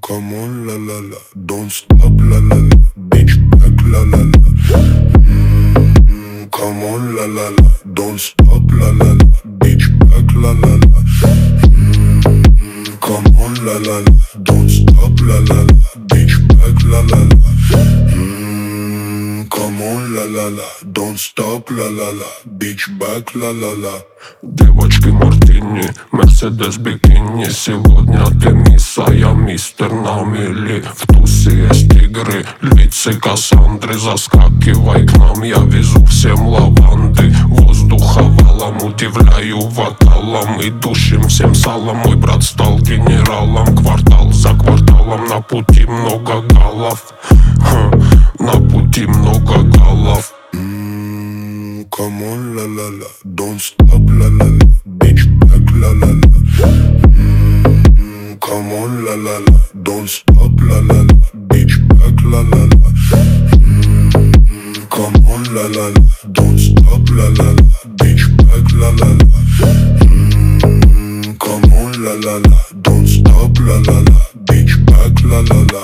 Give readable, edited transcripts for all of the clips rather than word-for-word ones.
Come on, la la la, don't stop, la la la, bitch back, la la la. Come on, la la la, don't stop, la la la, bitch back, la la la. Come on, la la la, don't stop, la la la, bitch back, la la la. Come on, la la la, don't stop, la la la, bitch back, la la la. Девочки мартини, Мерседес бикини. Сегодня ты мисс, а я мистер на мели. В тусе есть тигры, львицы Кассандры. Заскакивай к нам, я везу всем лаванды. Воздуха валом, удивляю вокалом. Идущим всем салом, мой брат стал генералом. Квартал за кварталом, на пути много галов. На пути много галов. Come on, la la la, don't stop, la la la, bitch back, la la la. Come on, la la la, don't stop, la la la, bitch back, la la la. Come on, la la la, don't stop, la la la, bitch back, la la la. Come on, la la la, don't stop, la la la, bitch back, la la la.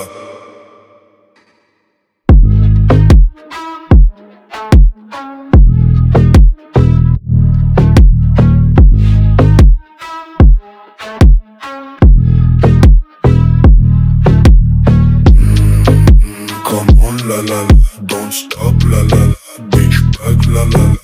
Come on, la la la, don't stop, la la la, bitch back, la la la.